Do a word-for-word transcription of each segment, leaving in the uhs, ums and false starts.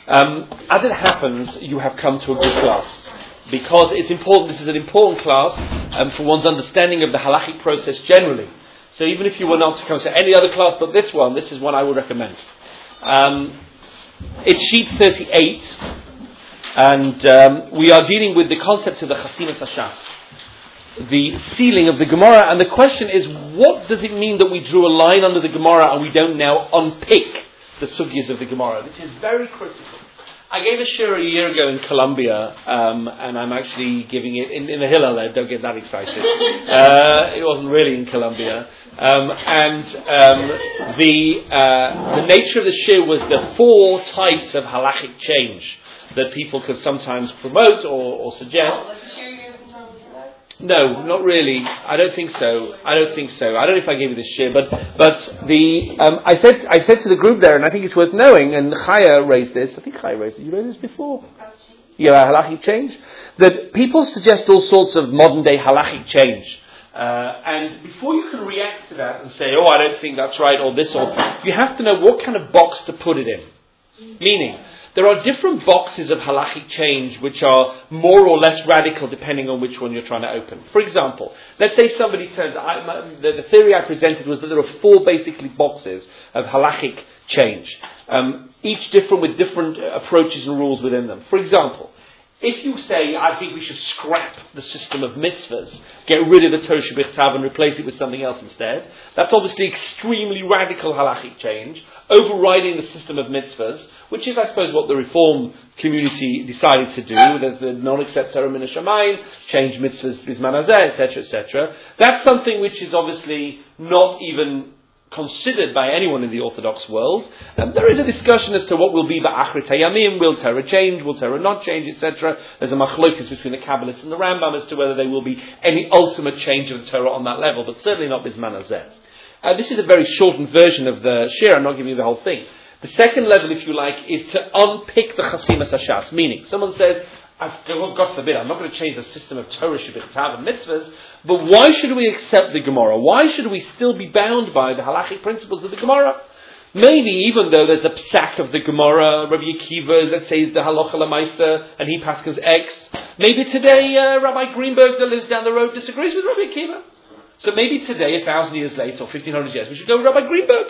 Um, as it happens, you have come to a good class. Because it's important, this is an important class um, for one's understanding of the halachic process generally. So even if you were not to come to any other class but this one, this is one I would recommend. Um, it's sheet thirty-eight, and um, we are dealing with the concept of the Chasimas Hashas, the sealing of the Gemara, and the question is, what does it mean that we drew a line under the Gemara and we don't now unpick the sugyas of the Gemara? This is very critical. I gave a shir a year ago in Colombia, um, and I'm actually giving it in, in the Hillel. Don't get that excited. Uh, it wasn't really in Colombia. Um, and um, the uh, the nature of the shir was the four types of halachic change that people could sometimes promote or, or suggest. No, not really. I don't think so. I don't think so. I don't know if I gave you this share, but but the um, I said I said to the group there, and I think it's worth knowing. And Chaya raised this. I think Chaya raised it. You raised this before. Yeah, halachic change. That people suggest all sorts of modern day halachic change, uh, and before you can react to that and say, "Oh, I don't think that's right," or this, or you have to know what kind of box to put it in. Meaning, there are different boxes of halachic change which are more or less radical depending on which one you're trying to open. For example, let's say somebody turns, I, my, the, the theory I presented was that there are four basically boxes of halachic change, um, each different with different approaches and rules within them. For example, if you say, I think we should scrap the system of mitzvahs, get rid of the Torah Shebichtav and replace it with something else instead, that's obviously extremely radical halachic change, overriding the system of mitzvahs, which is, I suppose, what the Reform community decided to do. There's the non-accept Torah min hashamayim, change mitzvahs bisman hazeh, et cetera, et cetera. That's something which is obviously not even considered by anyone in the Orthodox world. Um, there is a discussion as to what will be the Achrit Hayamim, will Torah change, will Torah not change, et cetera. There's a machlokas between the Kabbalists and the Rambam as to whether there will be any ultimate change of the Torah on that level, but certainly not bisman hazeh. Uh, this is a very shortened version of the shir. I'm not giving you the whole thing. The second level, if you like, is to unpick the Chasimas Hashas. Meaning, someone says, oh, God forbid, I'm not going to change the system of Torah, Shebichtav, and mitzvahs, but why should we accept the Gemara? Why should we still be bound by the halachic principles of the Gemara? Maybe even though there's a psak of the Gemara, Rabbi Akiva, let's say, is the halacha lamaisa, and he paskins X. Maybe today, uh, Rabbi Greenberg, that lives down the road, disagrees with Rabbi Akiva. So maybe today, a thousand years later, or fifteen hundred years, we should go with Rabbi Greenberg.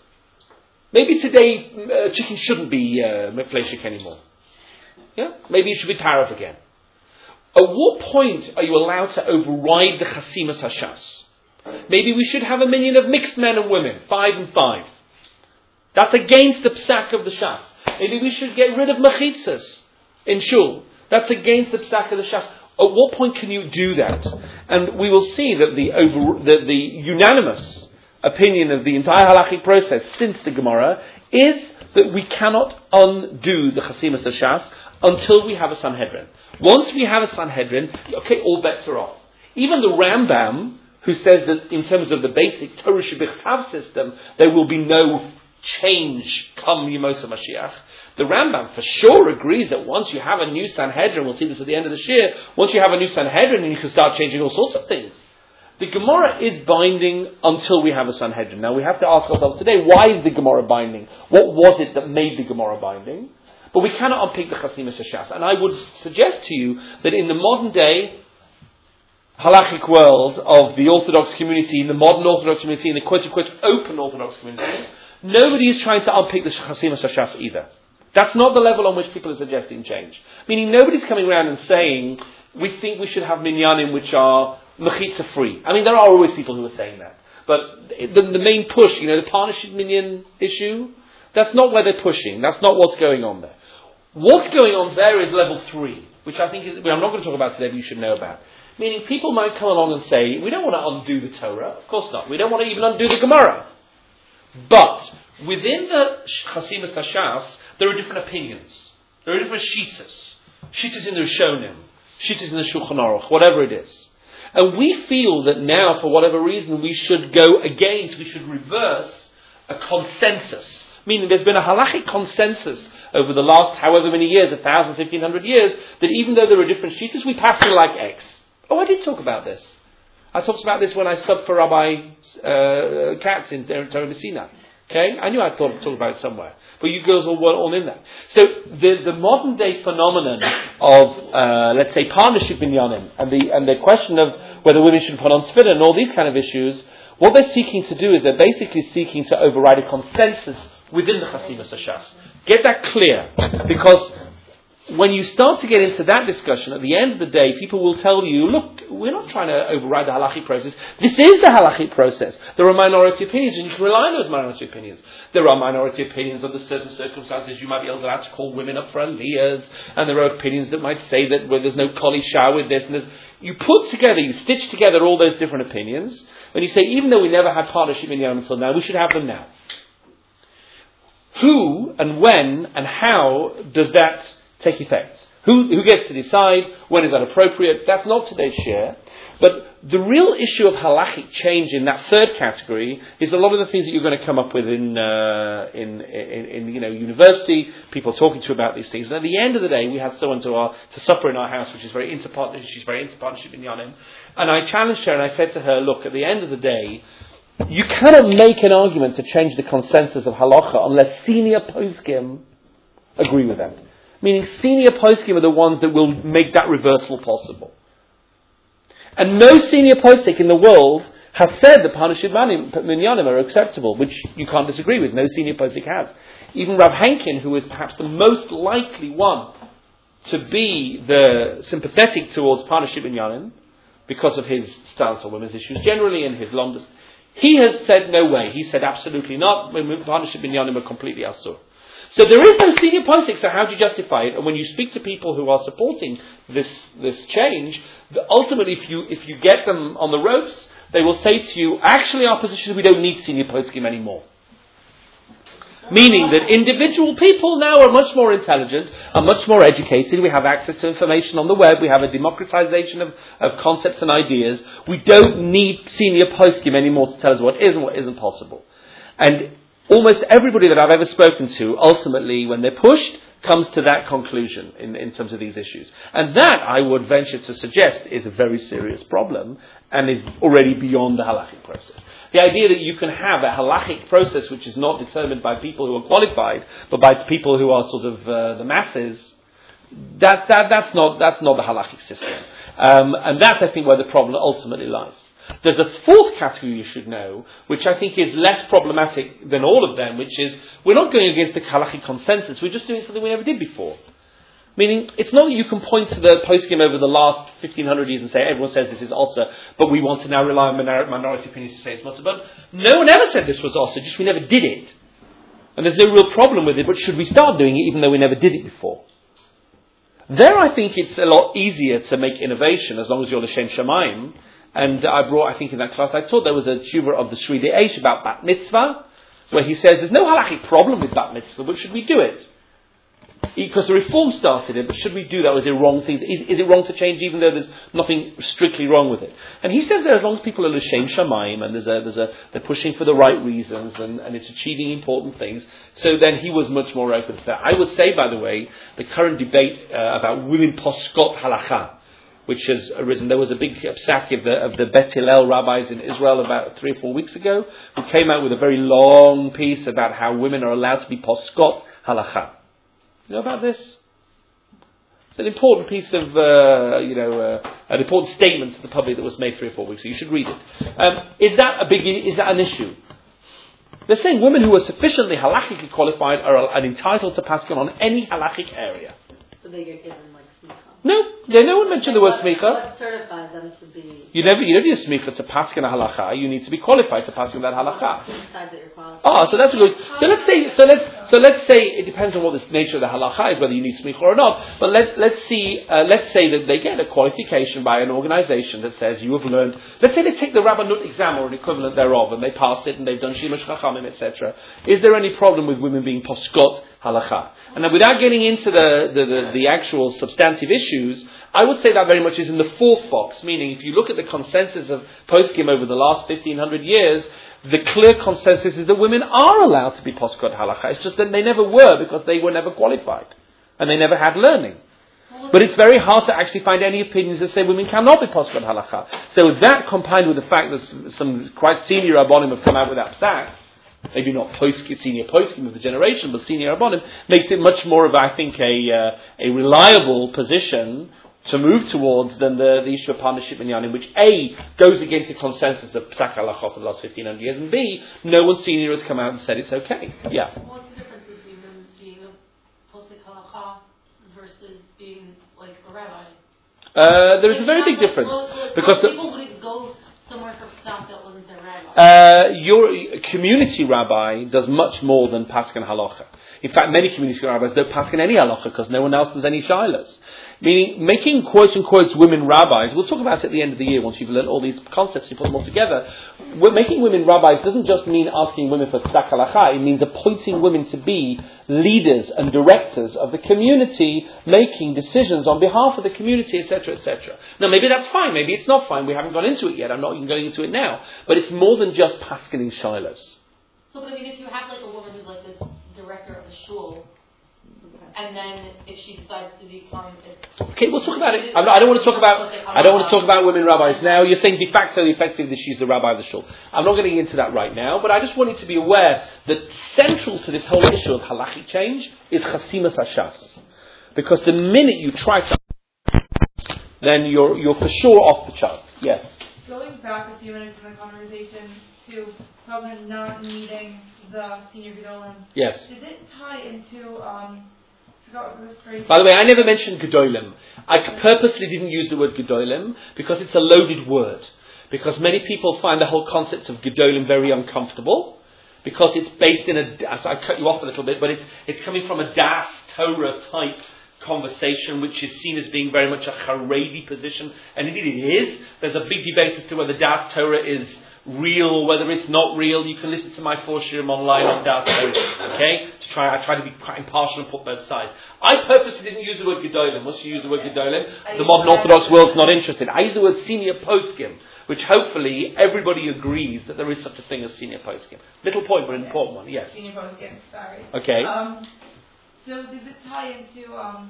Maybe today, uh, chicken shouldn't be uh, mefleshik anymore. Yeah? Maybe it should be tariff again. At what point are you allowed to override the Chasimas Hashas? Maybe we should have a minyan of mixed men and women, five and five. That's against the psak of the Shas. Maybe we should get rid of machitzas in shul. That's against the psak of the Shas. At what point can you do that? And we will see that the over, the, the unanimous opinion of the entire halachic process since the Gemara is that we cannot undo the Chasimas Hashas until we have a Sanhedrin. Once we have a Sanhedrin, okay, all bets are off. Even the Rambam, who says that in terms of the basic Torah Shebichtav system, there will be no change come Yimosa Mashiach. The Rambam for sure agrees that once you have a new Sanhedrin, we'll see this at the end of the year, once you have a new Sanhedrin, then you can start changing all sorts of things. The Gemara is binding until we have a Sanhedrin. Now we have to ask ourselves today, why is the Gemara binding? What was it that made the Gemara binding? But we cannot unpick the Chasimas Hashas. And I would suggest to you that in the modern day halachic world of the Orthodox community, in the modern Orthodox community, in the quote-unquote open Orthodox community, nobody is trying to unpick the Chasimas Hashas either. That's not the level on which people are suggesting change. Meaning nobody's coming around and saying, we think we should have minyanim which are mechitza free. I mean, there are always people who are saying that. But the, the main push, you know, the partnership minyan issue, that's not where they're pushing. That's not what's going on there. What's going on there is level three, which I think is, I'm not going to talk about today, but you should know about. Meaning people might come along and say, we don't want to undo the Torah. Of course not. We don't want to even undo the Gemara. But within the Chasimas Hashas, there are different opinions. There are different shittas. Shittas in the Rishonim. Shittas in the Shulchan Aruch. Whatever it is. And we feel that now, for whatever reason, we should go against, we should reverse a consensus. Meaning there's been a halachic consensus over the last however many years, a thousand, fifteen hundred years, that even though there are different shittas, we pass them like X. Oh, I did talk about this. I talked about this when I subbed for Rabbi uh, Katz in Torah Messina. Okay? I knew I'd thought talk about it somewhere. But you girls all weren't all in that. So the, the modern day phenomenon of, uh, let's say, partnership binyanim, and the, and the question of whether women should put on tefillin and all these kind of issues, what they're seeking to do is they're basically seeking to override a consensus within the Chassimus HaShas. Get that clear. Because when you start to get into that discussion, at the end of the day, people will tell you, look, we're not trying to override the halachic process. This is the halachic process. There are minority opinions, and you can rely on those minority opinions. There are minority opinions under certain circumstances. You might be allowed to call women up for aliyahs, and there are opinions that might say that well, there's no kol isha with this, and there's, you put together, you stitch together all those different opinions, and you say, even though we never had partnership in Yom until now, we should have them now. Who and when and how does that take effect? Who, who gets to decide? When is that appropriate? That's not today's share. But the real issue of halachic change in that third category is a lot of the things that you're going to come up with in, uh, in, in, in, you know, university, people talking to you about these things. And at the end of the day, we had someone to, our, to supper in our house, which is very into partnership, she's very into partnership in Yanim. And I challenged her and I said to her, look, at the end of the day, you cannot make an argument to change the consensus of halacha unless senior poskim agree with them. Meaning senior poskim are the ones that will make that reversal possible. And no senior posik in the world has said that partnership minyanim are acceptable, which you can't disagree with. No senior posik has. Even Rav Henkin, who is perhaps the most likely one to be the sympathetic towards partnership minyanim, because of his stance on women's issues generally and his longest, he has said no way. He said absolutely not. Partnership minyanim are completely asur. So there is no senior posik, so how do you justify it? And when you speak to people who are supporting this this change, the, ultimately if you if you get them on the ropes, they will say to you, actually our position is we don't need senior poskim anymore. Meaning that individual people now are much more intelligent, are much more educated, we have access to information on the web, we have a democratization of, of concepts and ideas. We don't need senior poskim anymore to tell us what is and what isn't possible. And almost everybody that I've ever spoken to, ultimately, when they're pushed, comes to that conclusion in, in terms of these issues. And that, I would venture to suggest, is a very serious problem and is already beyond the halachic process. The idea that you can have a halachic process which is not determined by people who are qualified, but by people who are sort of uh, the masses, that, that, that's, not, that's not the halachic system. Um, and that's, I think, where the problem ultimately lies. There's a fourth category you should know, which I think is less problematic than all of them, which is, we're not going against the halachic consensus, we're just doing something we never did before. Meaning, it's not that you can point to the poskim over the last fifteen hundred years and say, everyone says this is also, but we want to now rely on minor- minority opinions to say it's also. But no one ever said this was also, just we never did it. And there's no real problem with it, but should we start doing it even though we never did it before? There I think it's a lot easier to make innovation as long as you're l'shem shamayim. And I brought, I think in that class I taught, there was a tshuva of the Shri De'esh about bat mitzvah, where he says there's no halachic problem with bat mitzvah, but should we do it? Because the reform started it, but should we do that? Was it a wrong thing? Is, is it wrong to change even though there's nothing strictly wrong with it? And he says that as long as people are l'shem shamayim and there's a, there's a, they're pushing for the right reasons and, and it's achieving important things, so then he was much more open to that. I would say, by the way, the current debate uh, about women poskot halacha, which has arisen. There was a big psak of the, of the Bet Hillel rabbis in Israel about three or four weeks ago, who came out with a very long piece about how women are allowed to be poskot halacha. You know about this? It's an important piece of, uh, you know, uh, an important statement to the public that was made three or four weeks ago. You should read it. Um, is that a big, is that an issue? They're saying women who are sufficiently halachically qualified are, are entitled to paskin on any halachic area. So they get given like smicha? No, yeah, no one mentioned the word smicha. What certifies them to be? You never, you don't need a smicha to paskin a halacha. You need to be qualified to paskin that halacha. That you're qualified. Ah, so that's a good. So let's say, so let's, so let's say it depends on what the nature of the halacha is, whether you need smicha or not. But let let's see, uh, let's say that they get a qualification by an organization that says you have learned. Let's say they take the Rabbanut exam or an equivalent thereof, and they pass it, and they've done shimush chachamim, et cetera. Is there any problem with women being poskot halacha? And then without getting into the, the, the, the actual substantive issues, I would say that very much is in the fourth box, meaning if you look at the consensus of poskim over the last fifteen hundred years, the clear consensus is that women are allowed to be poskot halacha. It's just that they never were because they were never qualified. And they never had learning. But it's very hard to actually find any opinions that say women cannot be poskot halacha. So that combined with the fact that some quite senior rabbonim have come out with that psak, maybe not post senior poskim of the generation, but senior Rabbanim, makes it much more of, I think, a uh, a reliable position to move towards than the, the issue of partnership in Yanim, which A, goes against the consensus of Psak Halachot for the last fifteen hundred years, and B, no one senior has come out and said it's okay. Yeah. What's the difference between them being a Posek Halachah versus being like a rabbi? Uh, there is a very big difference. Well, well, because the, people wouldn't go somewhere for Psak that wasn't their rabbi. uh, your community rabbi does much more than Paskin Halacha. In fact, many community rabbis don't Paskin any Halacha because no one else does any Shilas. Meaning, making quote unquote women rabbis, we'll talk about it at the end of the year once you've learned all these concepts, you put them all together. We're making women rabbis doesn't just mean asking women for Psak Halacha, it means appointing women to be leaders and directors of the community, making decisions on behalf of the community, et cetera, et cetera. Now, maybe that's fine, maybe it's not fine, we haven't gone into it yet, I'm not even going into it now. But it's more than just paskining shilas. So, but I mean, if you have like a woman who's like the director of the shul, and then if she decides to become, okay, we'll talk about it. I'm not, I don't want to talk about. I don't want to talk about women rabbis now. You're saying de facto, effectively, that she's the rabbi of the shul. I'm not getting into that right now, but I just want you to be aware that central to this whole issue of halachic change is chasimas hashas, because the minute you try to, then you're you're for sure off the charts. Yes. Going back a few minutes in the conversation to someone not needing the senior gedolim. Yes. Does it tie into? Um, By the way, I never mentioned Gedolim. I purposely didn't use the word Gedolim because it's a loaded word. Because many people find the whole concept of Gedolim very uncomfortable. Because it's based in a, so I cut you off a little bit, but it's, it's coming from a Das Torah type conversation which is seen as being very much a Haredi position. And indeed it is. There's a big debate as to whether Das Torah is real or whether it's not real. You can listen to my four shirim online on Das Torah, okay? To try, I try to be quite impartial and put both sides. I purposely didn't use the word Gedolim. Once you use the word Gedolim, the modern Orthodox world's not interested. I use the word senior poskim, which hopefully everybody agrees that there is such a thing as senior poskim. Little point, but an important one. Yes. Senior poskim. Sorry. Okay. Um, so does it tie into? Um,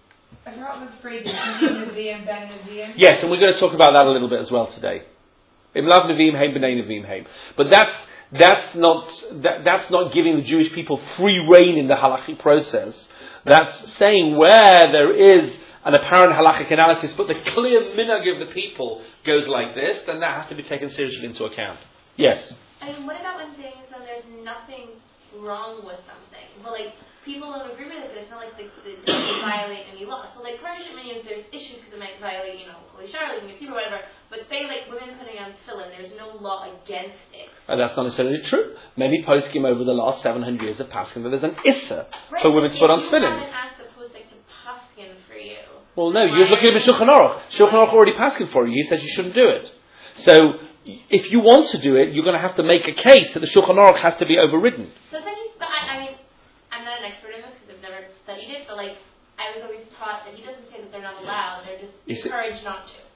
I forgot the phrase. Nevi'im, Ben Nevi'im. Yes, and we're going to talk about that a little bit as well today. Imlav Nevi'im Heim B'nai Nevi'im Heim. But that's that's not that, that's not giving the Jewish people free rein in the halachic process. That's saying where there is an apparent halachic analysis, but the clear minhag of the people goes like this, then that has to be taken seriously into account. Yes. I mean, what about when saying so there's nothing wrong with something? But like people don't agree with it, but it's not like they, they, they violate any law. So like partnership means there's issues because it might violate, you know, Kol Yishar, or whatever. But say like women putting on tefillin, there's no law against it. And that's not necessarily true. Many poskim over the last seven hundred years have paskin that there's an issa right, for women to put on you tefillin. haven't asked the posek to paskin for you. Well, no, you're looking at Shulchan Aruch. Shulchan Aruch already paskin for you. He says you shouldn't do it. So if you want to do it, you're going to have to make a case that the Shulchan Aruch has to be overridden. So then, he, but I, I mean, I'm not an expert in this because I've never studied it. But like, I was always taught that he doesn't say that they're not allowed; they're just encouraged not to.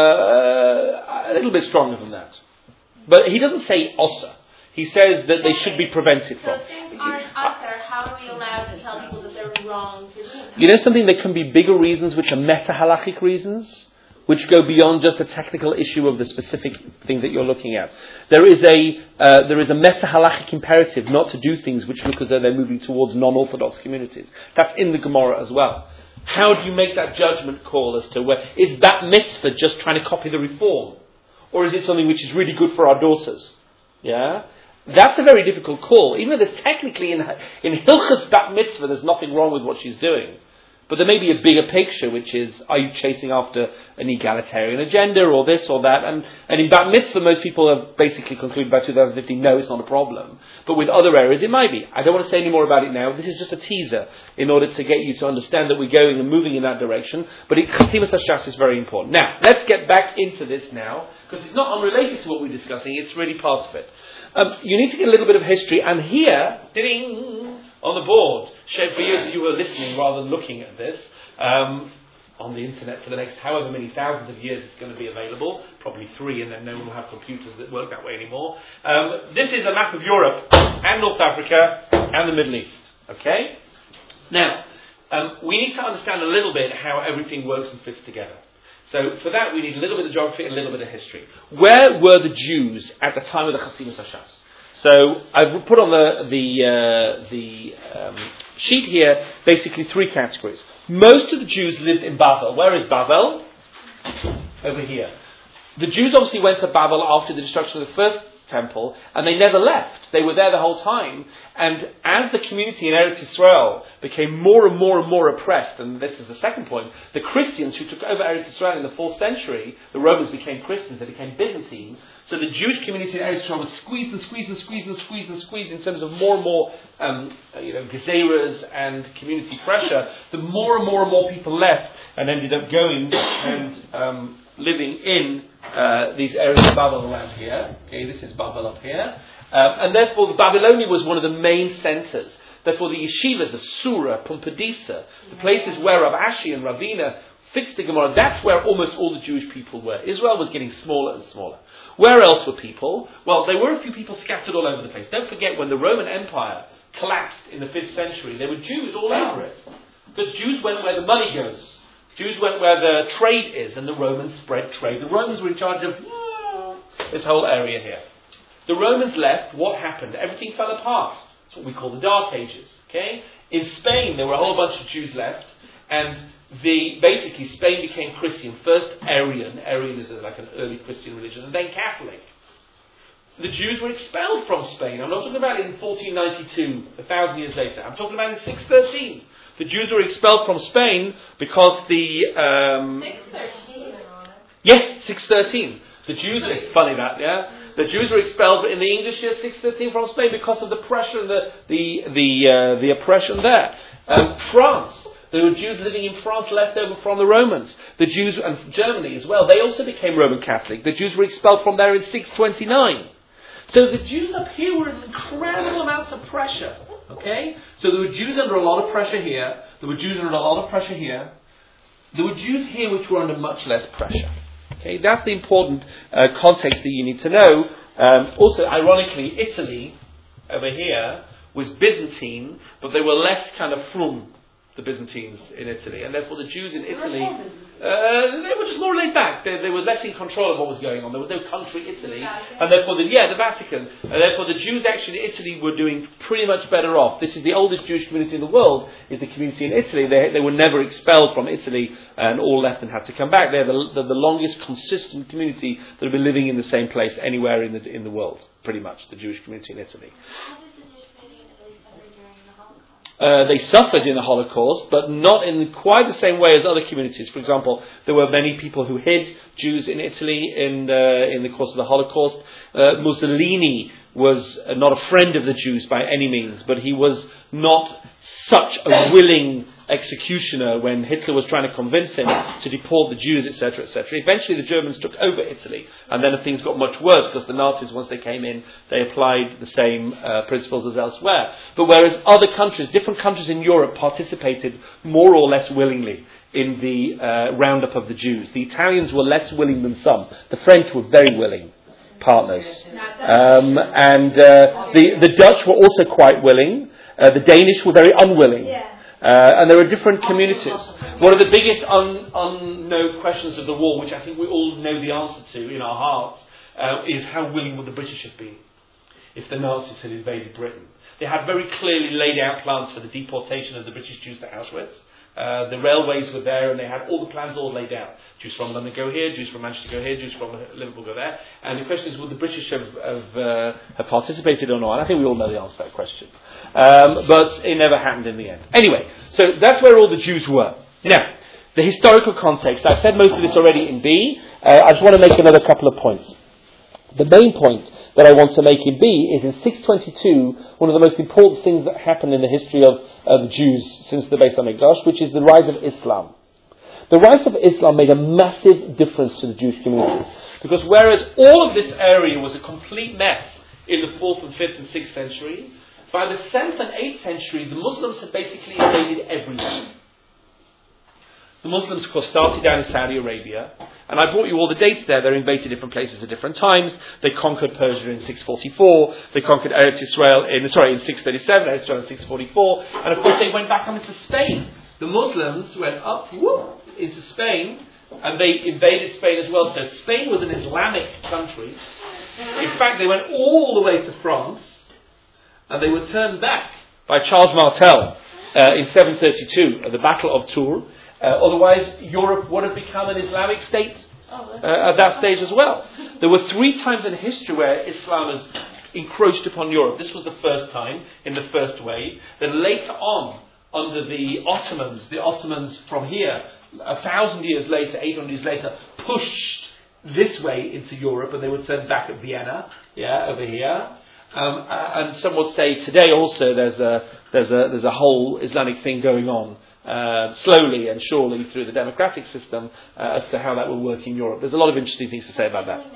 Uh, a little bit stronger than that. But he doesn't say osa. He says that they should be prevented so from. So things aren't usher, how are we allowed to tell people that they're wrong for doing that? You know something, there can be bigger reasons which are meta-halachic reasons, which go beyond just the technical issue of the specific thing that you're looking at. There is a uh, there is a meta-halachic imperative not to do things which look as though they're moving towards non-Orthodox communities. That's in the Gemara as well. How do you make that judgment call as to where is bat mitzvah just trying to copy the reform, or is it something which is really good for our daughters? Yeah, that's a very difficult call. Even though there's technically in in Hilchas bat mitzvah, there's nothing wrong with what she's doing, but there may be a bigger picture, which is are you chasing after an egalitarian agenda or this or that? And and in bat mitzvah, most people have basically concluded by two thousand fifteen, no, it's not a problem. But with other areas, it might be. I don't want to say any more about it now. This is just a teaser in order to get you to understand that we're going and moving in that direction. But Chasimas Hashas is very important. Now, let's get back into this now, because it's not unrelated to what we're discussing. It's really part of it. Um, you need to get a little bit of history, and here, ding, on the board, shared for years that you were listening rather than looking at this, um, on the internet for the next however many thousands of years it's going to be available, probably three, and then no one will have computers that work that way anymore. Um, this is a map of Europe, and North Africa, and the Middle East. Okay? Now, um, we need to understand a little bit how everything works and fits together. So for that we need a little bit of geography and a little bit of history. Where were the Jews at the time of the Chasimas Hashas? So I've put on the the uh, the um, sheet here basically three categories. Most of the Jews lived in Babel. Where is Babel? Over here. The Jews obviously went to Babel after the destruction of the first temple, and they never left. They were there the whole time. And as the community in Eretz Yisrael became more and more and more oppressed, and this is the second point, the Christians who took over Eretz Yisrael in the fourth century, the Romans became Christians, they became Byzantine. So the Jewish community in Eretz Yisrael was squeezed and squeezed and squeezed and squeezed and squeezed in terms of more and more, um, you know, gezeras and community pressure. The more and more and more people left and ended up going and um, living in uh, these areas of Babel around here. Okay, this is Babel up here. Um, and therefore, Babylonia was one of the main centres. Therefore, the yeshivas, the Surah, Pumbedisa, the places where Rav Ashi and Ravina fixed the Gemara, that's where almost all the Jewish people were. Israel was getting smaller and smaller. Where else were people? Well, there were a few people scattered all over the place. Don't forget, when the Roman Empire collapsed in the fifth century, there were Jews all over it. Because Jews went where the money goes. Jews went where the trade is, and the Romans spread trade. The Romans were in charge of this whole area here. The Romans left, what happened? Everything fell apart. That's what we call the Dark Ages. Okay? In Spain, there were a whole bunch of Jews left, and the basically Spain became Christian. First Arian. Arian is like an early Christian religion, and then Catholic. The Jews were expelled from Spain. I'm not talking about in fourteen ninety-two, a thousand years later. I'm talking about in six thirteen. The Jews were expelled from Spain because the... Um, six thirteen. Yes, six thirteen. The Jews, it's funny that, yeah? The Jews were expelled in the English year six thirteen from Spain because of the pressure and the, the, the, uh, the oppression there. Um, France. There were Jews living in France left over from the Romans. The Jews, and Germany as well, they also became Roman Catholic. The Jews were expelled from there in six twenty-nine. So the Jews up here were in incredible amounts of pressure. Okay? So there were Jews under a lot of pressure here. There were Jews under a lot of pressure here. There were Jews here which were under much less pressure. Okay? That's the important uh, context that you need to know. Um, also, ironically, Italy, over here, was Byzantine, but they were less kind of frum, the Byzantines in Italy, and therefore the Jews in Italy, uh, they were just more laid back. They, they were less in control of what was going on. There was no country Italy, and therefore the yeah the Vatican, and therefore the Jews actually in Italy were doing pretty much better off. This is the oldest Jewish community in the world. Is the community in Italy? They they were never expelled from Italy and all left and had to come back. They're the, the, the longest consistent community that have been living in the same place anywhere in the in the world. Pretty much the Jewish community in Italy. Uh, they suffered in the Holocaust, but not in quite the same way as other communities. For example, there were many people who hid Jews in Italy in uh, in the course of the Holocaust. Uh, Mussolini was uh, not a friend of the Jews by any means, but he was not such a willing executioner when Hitler was trying to convince him to deport the Jews, et cetera, et cetera. Eventually the Germans took over Italy, and then things got much worse because the Nazis, once they came in, they applied the same uh, principles as elsewhere. But whereas other countries, different countries in Europe participated more or less willingly in the uh, roundup of the Jews. The Italians were less willing than some. The French were very willing partners. Um, and uh, the, the Dutch were also quite willing. Uh, the Danish were very unwilling. Uh, and there are different communities. One of the biggest un, unknown questions of the war, which I think we all know the answer to in our hearts, uh, is how willing would the British have been if the Nazis had invaded Britain? They had very clearly laid out plans for the deportation of the British Jews to Auschwitz. Uh, the railways were there, and they had all the plans all laid out. Jews from London go here, Jews from Manchester go here, Jews from Liverpool go there. And the question is, would the British have, have, uh, have participated or not? And I think we all know the answer to that question. Um, but it never happened in the end. Anyway, so that's where all the Jews were. Now, the historical context. I've said most of this already in B. Uh, I just want to make another couple of points. The main point that I want to make in B is in six twenty-two, one of the most important things that happened in the history of uh, the Jews since the Beis HaMikdash, which is the rise of Islam. The rise of Islam made a massive difference to the Jewish community. Because whereas all of this area was a complete mess in the fourth and fifth and sixth century, by the seventh and eighth century, the Muslims had basically invaded everywhere. The Muslims, of course, started down in Saudi Arabia, and I brought you all the dates there. They invaded different places at different times. They conquered Persia in six forty-four. They conquered Eretz Yisrael in, sorry, in six thirty-seven, Eretz Yisrael in six forty-four. And of course, they went back on into Spain. The Muslims went up, whoop, into Spain, and they invaded Spain as well. So Spain was an Islamic country. In fact, they went all the way to France, and they were turned back by Charles Martel uh, in seven thirty-two at the Battle of Tours. Uh, otherwise, Europe would have become an Islamic state uh, at that stage as well. There were three times in history where Islam has encroached upon Europe. This was the first time, in the first wave. Then later on, under the Ottomans, the Ottomans from here, a thousand years later, eight hundred years later, pushed this way into Europe, and they were sent back at Vienna, yeah, over here. Um, uh, and some would say today also there's a there's a there's a whole Islamic thing going on uh, slowly and surely through the democratic system uh, as to how that will work in Europe. There's a lot of interesting things to say about that.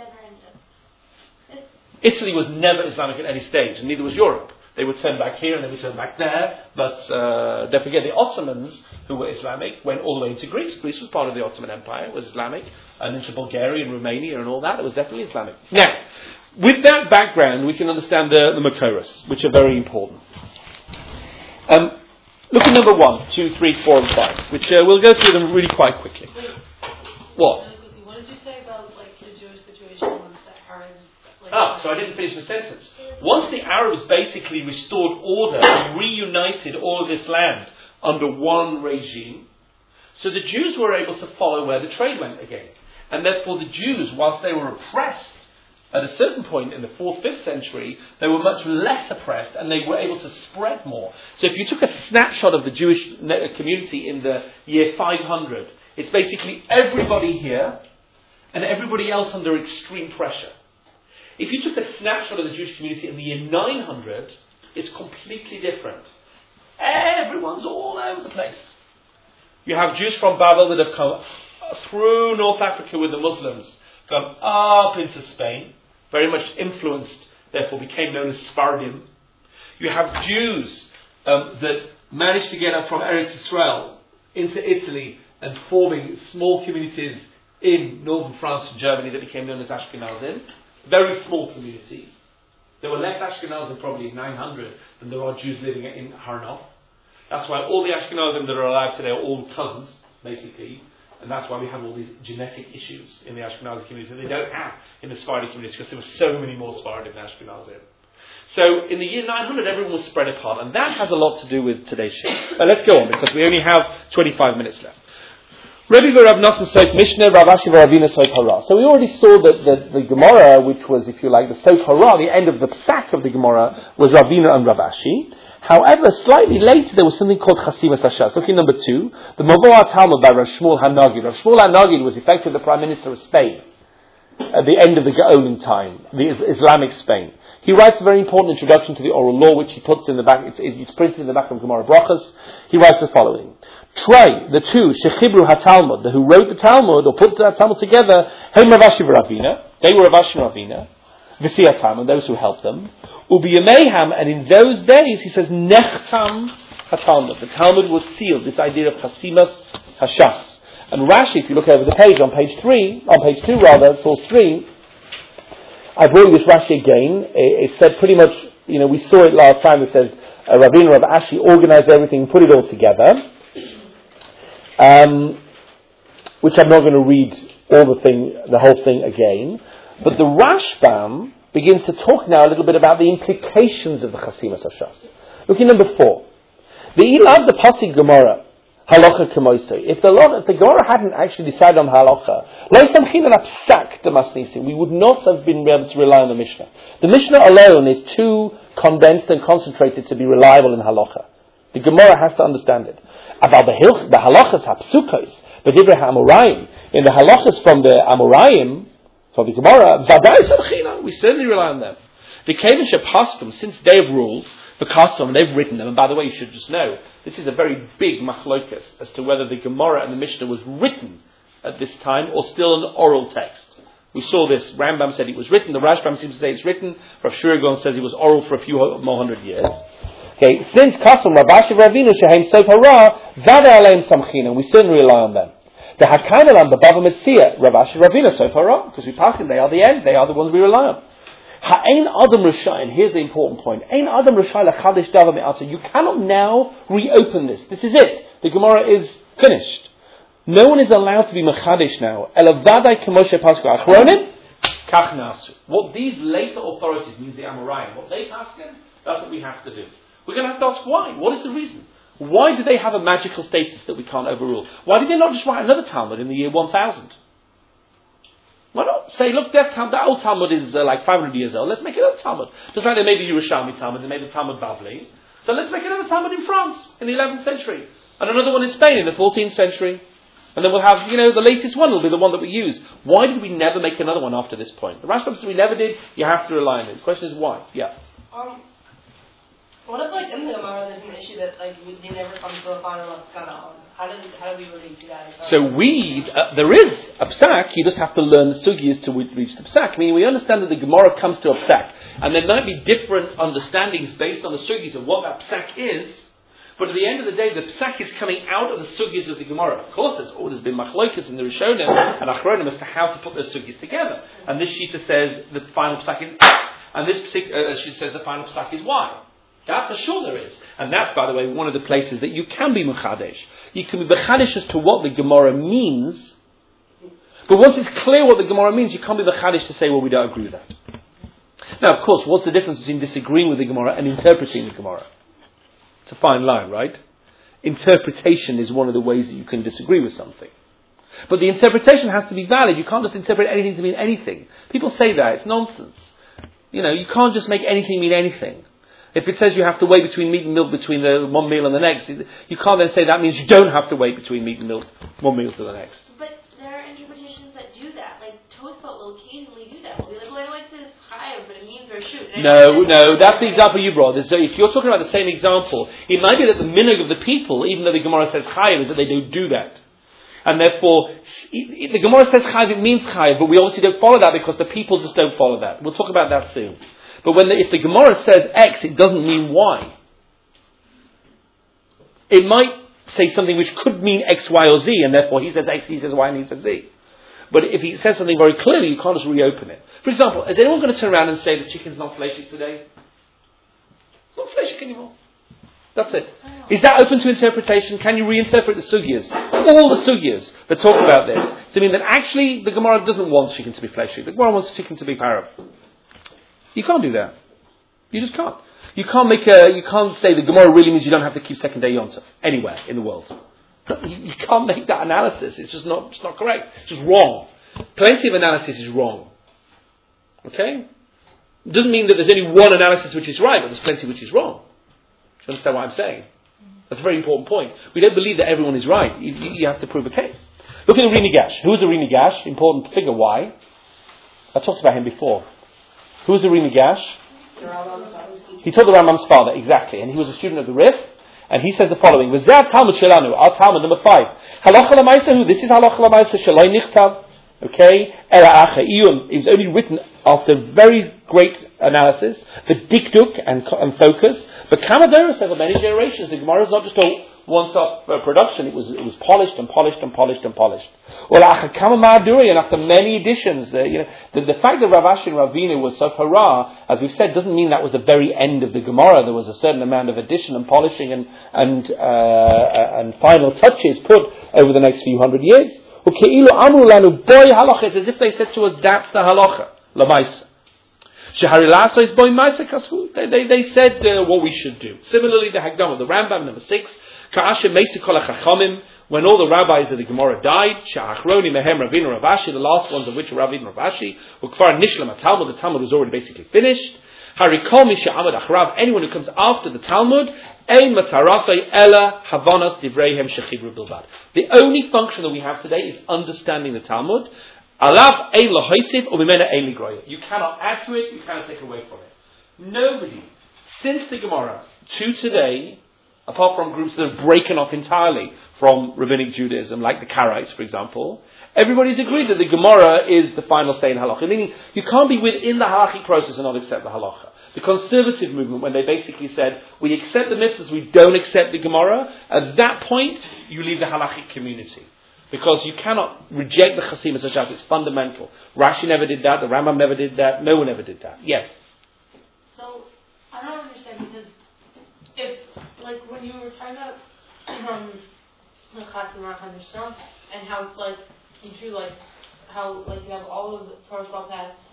Italy was never Islamic at any stage, and neither was Europe. They would turn back here and they would turn back there, but uh, don't forget the Ottomans, who were Islamic, went all the way into Greece. Greece was part of the Ottoman Empire, it was Islamic, and into Bulgaria and Romania and all that, it was definitely Islamic. Now, with that background, we can understand the, the Makoros, which are very important. Um, look at number one, two, three, four, and five, which uh, we'll go through them really quite quickly. What? What did you say about like the Jewish situation once the Arabs? Like, Ah, so I didn't finish the sentence. Once the Arabs basically restored order and reunited all of this land under one regime, so the Jews were able to follow where the trade went again. And therefore the Jews, whilst they were oppressed at a certain point in the fourth, fifth century, they were much less oppressed and they were able to spread more. So if you took a snapshot of the Jewish community in the year five hundred, it's basically everybody here and everybody else under extreme pressure. If you took a snapshot of the Jewish community in the year nine hundred, it's completely different. Everyone's all over the place. You have Jews from Babel that have come through North Africa with the Muslims, gone up into Spain, very much influenced, therefore became known as Sephardim. You have Jews um, that managed to get up from Eretz Israel into Italy and forming small communities in northern France and Germany that became known as Ashkenazim. Very small communities. There were less Ashkenazim probably in nine hundred than there are Jews living in Harnof. That's why all the Ashkenazim that are alive today are all cousins, basically. And that's why we have all these genetic issues in the Ashkenazi community that they don't have in the Sephardi community, because there were so many more Sephardim than Ashkenazim. So in the year nine hundred, everyone was spread apart, and that has a lot to do with today's shiur. But let's go on, because we only have twenty-five minutes left. Rabbi Rav Nosson Sof Mishnah, Rav Ashi Ravina Sof Hara. So we already saw that the, the Gemara, which was, if you like, the Sof Hara, the end of the psak of the Gemara, was Ravina and Rav Ashi. However, slightly later there was something called Chasimas Hashas. Looking number two, the Mavoah Talmud by Rav Shmuel HaNagid. Rav Shmuel HaNagid was effectively the Prime Minister of Spain at the end of the Gaonim time, the Islamic Spain. He writes a very important introduction to the oral law, which he puts in the back, it's, it's printed in the back of Gemara Brachas. He writes the following. Trey, the two, Shechibru HaTalmud, who wrote the Talmud, or put the Talmud together, Hem Rav Ashi Ravina, they were Rav Ashi Ravina, V'siyatam, and those who helped them, Ubiyameham, and in those days, he says, Nechtam HaTalmud, the Talmud was sealed, this idea of Chasimas Hashas. And Rashi, if you look over the page, on page three, on page two rather, source three, I brought you this Rashi again, it, it said pretty much, you know, we saw it last time, it says, uh, Ravina Rav Ashi organized everything, put it all together. Um, which I'm not going to read all the thing, the whole thing again. But the Rashbam begins to talk now a little bit about the implications of the Chasimas Hashas. Look at number four. The Elad, the Pasik Gemara, Halacha Kemoisei. If the Lord, if the Gemara hadn't actually decided on Halacha, we would not have been able to rely on the Mishnah. The Mishnah alone is too condensed and concentrated to be reliable in Halacha. The Gemara has to understand it. About the hilch, the halachas hapsukos, the divrei ha'amorayim, in the halachas from the Amorayim, from the Gemara, vadai samchina, we certainly rely on them. The kevish paskim, since they've ruled, the custom, they've written them, and by the way, you should just know, this is a very big machlokas as to whether the Gemara and the Mishnah was written at this time or still an oral text. We saw this. Rambam said it was written. The Rashbam seems to say it's written. Rav Shurigon says it was oral for a few more hundred years. Okay, since custom Rav Ashi Ravina shehem Sof Hara, Vada Aleim Samchina, we certainly rely on them. The Hakanalam, the Bava Metzia, Rav Ashi Ravina Sof Hara, because we pass them, they are the end, they are the ones we rely on. Ha'ein Adam Rishai, and here's the important point. Ein Adam Rishai lachadish davar me'ata. You cannot now reopen this. This is it. The Gemara is finished. No one is allowed to be mechadish now. Elavadai k'moshe pasuk achronim Kachnas. What these later authorities means the Amoraim. What they ask in, that's what we have to do. We're going to have to ask why. What is the reason? Why do they have a magical status that we can't overrule? Why did they not just write another Talmud in the year one thousand? Why not say, look, that, Talmud, that old Talmud is uh, like five hundred years old. Let's make another Talmud. Just like they made the Yerushalmi Talmud, they made the Talmud Bavli. So let's make another Talmud in France in the eleventh century. And another one in Spain in the fourteenth century. And then we'll have, you know, the latest one will be the one that we use. Why did we never make another one after this point? The Rashbam says we never did, you have to rely on it. The question is why? Yeah. Um, what if, like, in the Gemara there's an issue that, like, we, they never come to a final Maskana on? How does how do we relate to that? So we, uh, there is a psak, you just have to learn the sugiyas to reach the psak. I mean, we understand that the Gemara comes to a psak, and there might be different understandings based on the sugiyas of what that psak is, but at the end of the day, the psak is coming out of the sugiyas of the Gemara. Of course, there's always been machlokas in the Rishonim and Achronim as to how to put those sugiyas together. And this shita says the final psak is X, and this uh, shita says the final psak is Y. That for sure there is. And that's, by the way, one of the places that you can be mechadesh. You can be mechadesh as to what the Gemara means, but once it's clear what the Gemara means, you can't be mechadesh to say, well, we don't agree with that. Now, of course, what's the difference between disagreeing with the Gemara and interpreting the Gemara? It's a fine line, right? Interpretation is one of the ways that you can disagree with something. But the interpretation has to be valid. You can't just interpret anything to mean anything. People say that. It's nonsense. You know, you can't just make anything mean anything. If it says you have to wait between meat and milk between the one meal and the next, you can't then say that means you don't have to wait between meat and milk, one meal to the next. But there are interpretations that do that. Like, Tosfot will occasionally do that. We'll be like, well, I know it says chayav, but it means reshut. No, no, that's the example you brought. So if you're talking about the same example, it might be that the minhag of the people, even though the Gemara says chayav, is that they don't do that. And therefore, the Gemara says chayav, it means chayav, but we obviously don't follow that because the people just don't follow that. We'll talk about that soon. But when the, if the Gemara says X, it doesn't mean Y. It might say something which could mean X, Y, or Z, and therefore he says X, he says Y, and he says Z. But if he says something very clearly, you can't just reopen it. For example, is anyone going to turn around and say that chicken's not fleshik today? It's not fleshik anymore. That's it. Is that open to interpretation? Can you reinterpret the sugyas? All the sugyas that talk about this. So I mean that actually the Gemara doesn't want chicken to be fleshik. The Gemara wants chicken to be parab. You can't do that. You just can't. You can't make a, you can't say the Gemara really means you don't have to keep second day Yontif anywhere in the world. You can't make that analysis. It's just not, it's not correct. It's just wrong. Plenty of analysis is wrong. Okay? It doesn't mean that there's only one analysis which is right, but there's plenty which is wrong. Do you understand what I'm saying? That's a very important point. We don't believe that everyone is right. You, you have to prove a case. Look at the Ri Nigash. Who is the Ri Nigash? Important figure. Why? I talked about him before. Who is the Ri Nigash? He taught the Rambam's father, exactly. And he was a student of the Rif. And he says the following. V'zeh Talmud Shelanu. Our Talmud, number five. Halacha l'maisa hu. This is halacha l'maisa shaloi nichtav. Okay? Era acha iyun. It was only written after very great analysis. The dikduk and, and focus. But Kamadoros over many generations. The Gemara is not just a once-off uh, production. It was it was polished and polished and polished and polished. Well, and after many editions, uh, you know, the, the fact that Rav Ashi and Ravina was so hurrah, as we've said, doesn't mean that was the very end of the Gemara. There was a certain amount of addition and polishing and and uh, and final touches put over the next few hundred years. It's as if they said to us, that's the halacha, lamaisa. They, they, they said uh, what we should do. Similarly, the Hagdamah, the Rambam, number six, when all the rabbis of the Gemara died, the last ones of which are Ravina and Rav Ashi, the Talmud was already basically finished. Anyone who comes after the Talmud, the only function that we have today is understanding the Talmud. You cannot add to it, you cannot take away from it. Nobody, since the Gemara to today, apart from groups that have broken off entirely from Rabbinic Judaism, like the Karaites, for example, everybody's agreed that the Gemara is the final say in halacha. Meaning, you can't be within the halachic process and not accept the halacha. The conservative movement, when they basically said, we accept the mitzvahs, we don't accept the Gemara, at that point, you leave the halachic community. Because you cannot reject the Chasim as a shas. It's fundamental. Rashi never did that. The Rambam never did that. No one ever did that. Yes? So, I don't understand because if, like, when you were talking about um, the Chasim Racham and how, like, you do, like, how, like, you have all of the Torah Shabbat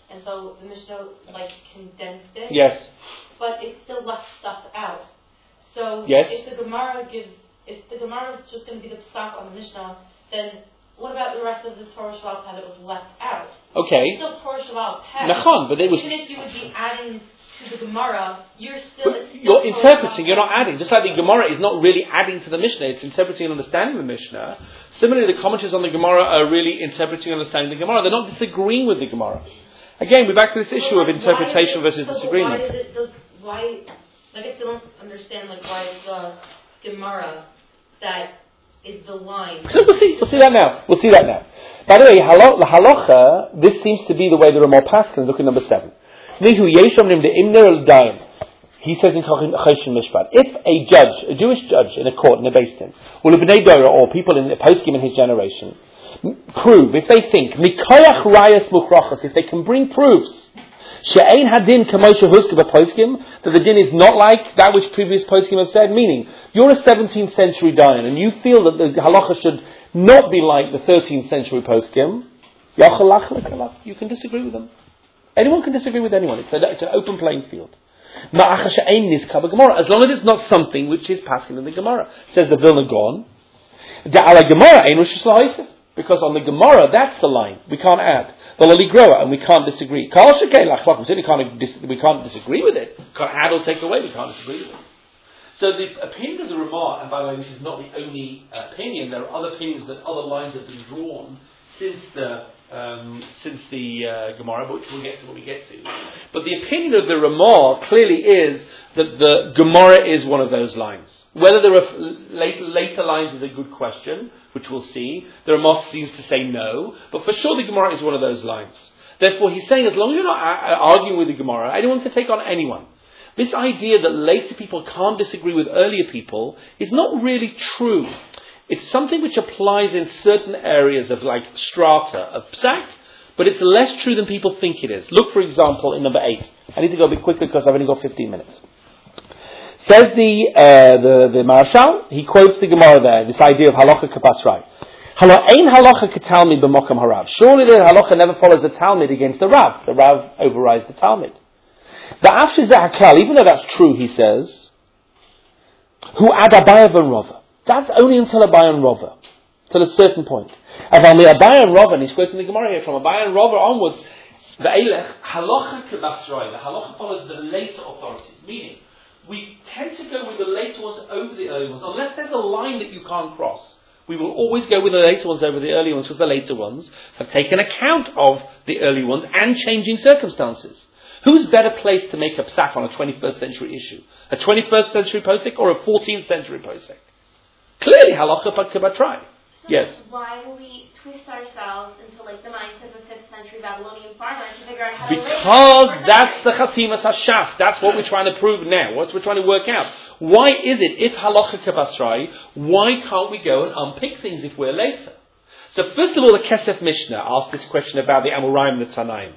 and so the Mishnah like condensed it. Yes. But it still left stuff out. So Yes. if the Gemara gives, if the Gemara is just going to be the psak on the Mishnah, then what about the rest of the Torah Shabbat that was left out? Okay. It's still Torah Shabbat pet. Nachon, but it was. Even if you would be adding to the Gemara, you're still. But it's you're still interpreting, Torah you're not adding. Just like the Gemara is not really adding to the Mishnah, it's interpreting and understanding the Mishnah. Similarly, the commentaries on the Gemara are really interpreting and understanding the Gemara. They're not disagreeing with the Gemara. Again, we're back to this issue well, of interpretation it, versus so disagreement. Why, it, does, why, like I still don't understand like why it's the Gemara that is the line. We'll see, we'll see that now. We'll see that now. By the way, halo- the halacha, this seems to be the way there are more Paschals. Look at number seven. Nihu yeshomrim de imner el daim. He says in Choshen Mishpat, if a judge, a Jewish judge in a court, in a Beis Din, or a Bnei Dora, or people in the poskim in his generation, prove, if they think, mikoyach rayas mukhrachos, if they can bring proofs, she'ein hadin kamosha huska b'poskim, that the din is not like that which previous poskim have said, meaning, you're a seventeenth century dayan, and you feel that the halacha should not be like the thirteenth century poskim, you can disagree with them. Anyone can disagree with anyone. It's, a, it's an open playing field. As long as it's not something which is passing in the Gemara. Says the Vilna Gaon. Because on the Gemara, that's the line. We can't add. The Lali Grower, and we can't disagree. We can't, we can't disagree with it. We can't add or take away. We can't disagree with it. So the opinion of the Ramah, and by the way, this is not the only opinion. There are other opinions that other lines have been drawn since the Um, since the uh, Gemara, which we'll get to when we get to. But the opinion of the Ramah clearly is that the Gemara is one of those lines. Whether there are later, later lines is a good question, which we'll see. The Ramah seems to say no, but for sure the Gemara is one of those lines. Therefore he's saying as long as you're not a- arguing with the Gemara, anyone can take on anyone. This idea that later people can't disagree with earlier people is not really true. It's something which applies in certain areas of like strata of psak, but it's less true than people think it is. Look, for example, in number eight. I need to go a bit quickly because I've only got fifteen minutes. Says the uh, the the Marshal, he quotes the Gemara there, this idea of halacha kapasrai. Halo ein halacha ketalmid b'mokam harav. Surely the halacha never follows the Talmud against the Rav. The Rav overrides the Talmud. The afshizah hakal, even though that's true, he says, hu adabayav and Rava. That's only until Abaye and Rava, till a certain point. Aval Abaye and Rava, and he's quoting the Gemara here, from Abaye and Rava onwards, the Eilech, halacha kebasroi, the halacha follows the later authorities, meaning, we tend to go with the later ones over the early ones, unless there's a line that you can't cross. We will always go with the later ones over the early ones, because the later ones have taken account of the early ones and changing circumstances. Who's better placed to make a psak on a twenty-first century issue? A twenty-first century posek or a fourteenth century posek? Clearly, halacha kabatrai. So Yes. why do we twist ourselves into like the mindset of a fifth century Babylonian farmer to figure out how to Because live? that's the chasimas hashas. That's what we're trying to prove now. What we're trying to work out. Why is it, if halacha kabasrai, why can't we go and unpick things if we're later? So first of all, the Kesef Mishnah asked this question about the Amoraim and the Tanaim.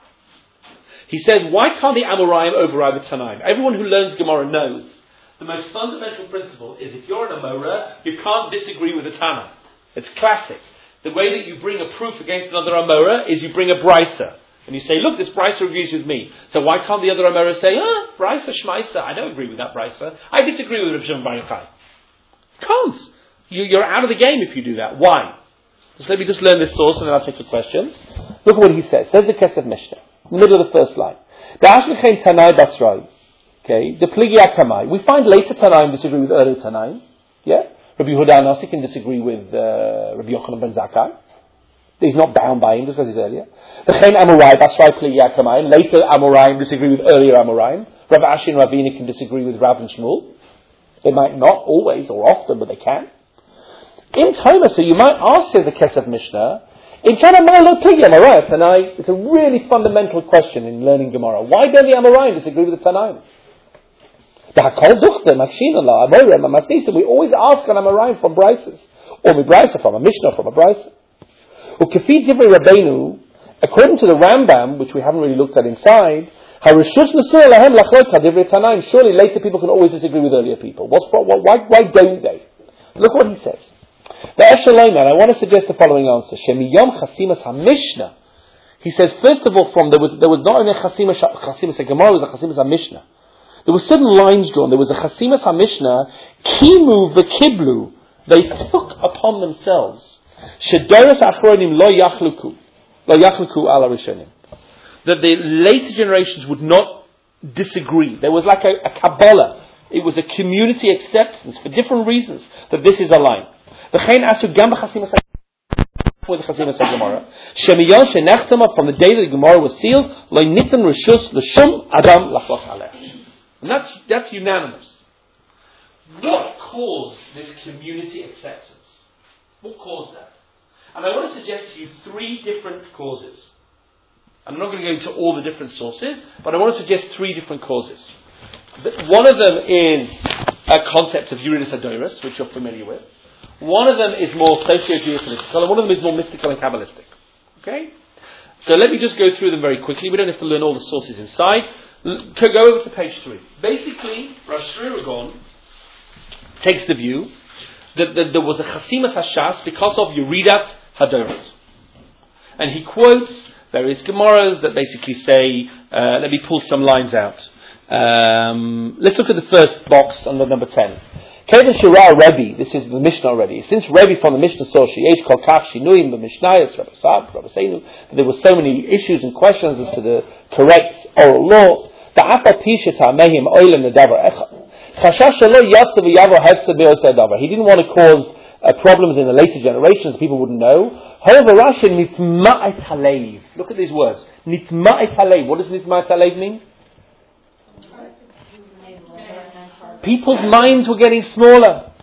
He says, why can't the Amoraim override the Tanaim? Everyone who learns Gemara knows the most fundamental principle is if you're an Amora, you can't disagree with a Tana. It's classic. The way that you bring a proof against another Amora is you bring a Brisa. And you say, look, this Brisa agrees with me. So why can't the other Amora say, ah, Brisa, Shmaisa, I don't agree with that Brisa. I disagree with Rav Shimon Bar Yochai. Can't. You, you're out of the game if you do that. Why? Just let me just learn this source and then I'll take your questions. Look at what he says. Says the Kesef Mishnah. In the middle of the first line. Da'ashlechein Tanai Basrai. Okay, the Pligi Akamai. We find later Tanaim disagree with earlier Tanaim. Yeah? Rabbi Yehuda Anasi can disagree with uh, Rabbi Yochanan ben Zakkai. He's not bound by him just because he's earlier. The Chen Amorai, Basrai Pligi Akamai. Later Amoraim disagree with earlier Amoraim. Rav Ashi and Ravina can disagree with Rav and Shmuel. They might not always or often, but they can. In Thomas, so you might ask, says the Kesef Mishnah, in Tanamai Pligi Amorai Tanai, it's a really fundamental question in learning Gemara. Why don't the Amoraim disagree with the Tanaim? We always ask an Amoraim from Brises, or a Brisa from a Mishnah from a Brisa. According to the Rambam, which we haven't really looked at inside, surely later people can always disagree with earlier people. What's, why, why don't they? Look what he says. The Eshalayman, I want to suggest the following answer. He says, first of all, from there was there was not only a Chasimas Chasimas Gemara, there was a Chasimas HaMishnah. There were certain lines drawn. There was a Chasimas HaMishnah, Kimu v'Kiblu. They took upon themselves, Shedoros Achronim lo yachluku, lo yachluku ala Rishonim, that the later generations would not disagree. There was like a, a Kabbalah. It was a community acceptance for different reasons that this is a line. V'chein asu gam b'Chasimas for the Chasimas HaGemara. Shemiyon shenechtama, from the day that the Gemara was sealed, lo nitan rishus l'shum adam lachloch aleh. And that's, that's unanimous. What caused this community acceptance? What caused that? And I want to suggest to you three different causes. I'm not going to go into all the different sources, but I want to suggest three different causes. One of them is a concept of Yuridus Adoros, which you're familiar with. One of them is more socio-geopolitical, and one of them is more mystical and Kabbalistic. Okay? So let me just go through them very quickly. We don't have to learn all the sources inside. L- go over to page three. Basically, Rosh Shiragon takes the view that, that there was a Chasimas Hashas because of Yuridat Hadoros. And he quotes various Gemaras that basically say, uh, let me pull some lines out. Um, let's look at the first box on the number ten. Kevin Shira Rebbe, this is the Mishnah already. Since Rebbe from the Mishnah saw Sheyesh Kol Kach Shinuim b'Mishnayos Rabbi Sad, Rabbi Seinu, that there were so many issues and questions as to the correct oral law. The Afal Pisha Ta'amehim Oilam Nedavar Echad. Chashash Shelo Yatzav Yavo Hefsed Be'osei Davar. He didn't want to cause uh, problems in the later generations. People wouldn't know. However, Rashi Nitma'et Halev. Look at these words. Nitma'et Halev. What does Nitma'et Halev mean? People's minds were getting smaller.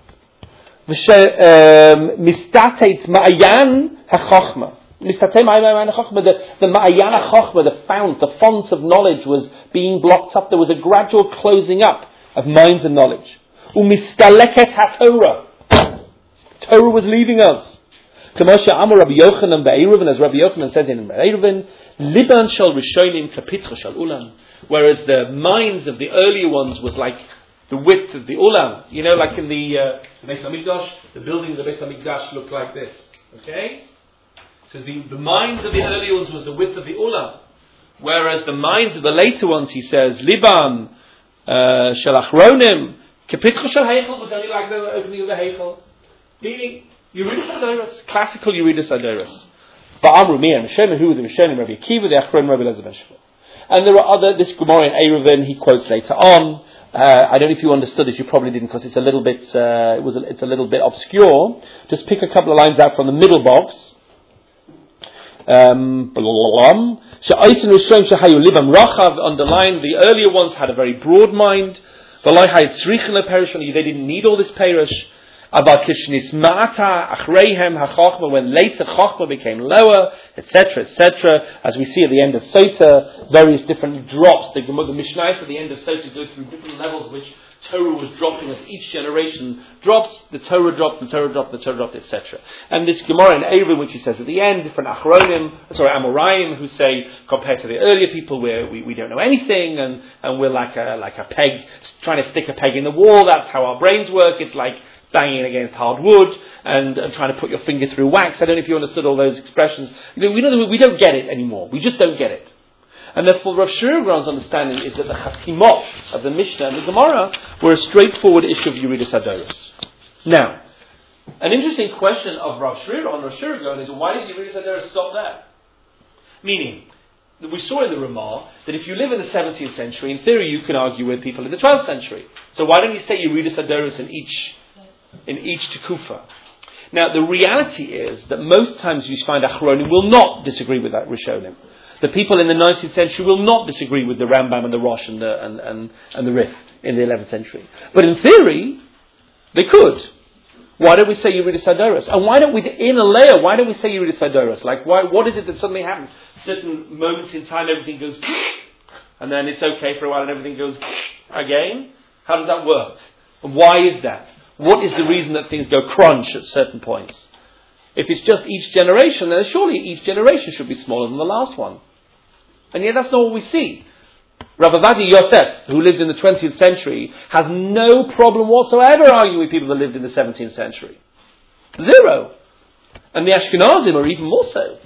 Mistateit ma'ayan ha'chochma. Mistateit ma'ayan ha'chochma. The ma'ayan ha'chochma, the fount, the font of knowledge was being blocked up. There was a gradual closing up of minds and knowledge. Umistaleket ha'torah. Torah was leaving us. Kamosha Amar Rabbi Yochanan be'Eruvin, as Rabbi Yochanan says in Eruvin, Liban shel Rishonim kapitra shel ulam. Whereas the minds of the earlier ones was like the width of the ulam. You know, like in the uh, Beis Hamikdash, the building of the Beis Hamikdash looked like this. Okay? So the, the minds of the earlier ones was the width of the ulam. Whereas the minds of the later ones, he says, Liban, uh, Shel Achronim, Kepitcha Shel Heichel, was only like the opening of the Heichel. Meaning, Yuridus Adoros, classical Yuridus Adoros. Ba'amru Miyam, Shemahu, the Rishonim, Rabbi Akiva, the Achronim, Rabbi Elazar ben Shmuel. And there are other, this Gemara in Eruvin, he quotes later on. Uh, I don't know if you understood this, you probably didn't, because it's a little bit, uh, it was a, it's a little bit obscure. Just pick a couple of lines out from the middle box. Um, underline, the earlier ones had a very broad mind. They didn't need all this perish. About Kishnis Ma'ata, Achreihem, HaChochma, when later Chochma became lower, et cetera, et cetera. As we see at the end of Sota, various different drops. The, the Mishnayos at the end of Sota go through different levels which Torah was dropping as each generation drops, the Torah dropped, the Torah dropped, the Torah dropped, et cetera. And this Gemara in Eruvin, which he says at the end, different Achronim, sorry, Amoraim, who say, compared to the earlier people, we're, we we don't know anything, and, and we're like a, like a peg, trying to stick a peg in the wall, that's how our brains work, it's like banging against hard wood and, and trying to put your finger through wax. I don't know if you understood all those expressions. You know, we, don't, we don't get it anymore. We just don't get it. And therefore, Rav Shiragon's understanding is that the Chasimot of the Mishnah and the Gemara were a straightforward issue of Yuridus Adoros. Now, an interesting question of Rav Shiragon, Rav Shiragon, is why does Yuridus Adoros stop there? Meaning, we saw in the Ramah that if you live in the seventeenth century, in theory you can argue with people in the twelfth century. So why don't you say Yuridus Adoros in each in each Tekufa? Now, the reality is that most times you find Achronim will not disagree with that Rishonim. The people in the nineteenth century will not disagree with the Rambam and the Rosh and the, and, and, and the Rif in the eleventh century. But in theory, they could. Why don't we say Yuridus Adoros? And why don't we, in a layer, why don't we say Yuridus Adoros? Like, why, what is it that suddenly happens? Certain moments in time, everything goes, and then it's okay for a while and everything goes again? How does that work? And why is that? What is the reason that things go crunch at certain points? If it's just each generation, then surely each generation should be smaller than the last one. And yet that's not what we see. Rav Ovadia Yosef, who lived in the twentieth century, has no problem whatsoever arguing with people that lived in the seventeenth century. Zero. And the Ashkenazim are even more so.